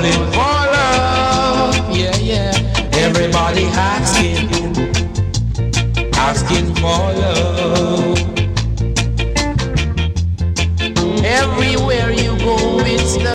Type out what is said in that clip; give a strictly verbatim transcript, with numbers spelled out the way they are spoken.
calling for love. Yeah, yeah. Everybody asking, asking for love. Everywhere you go, it's the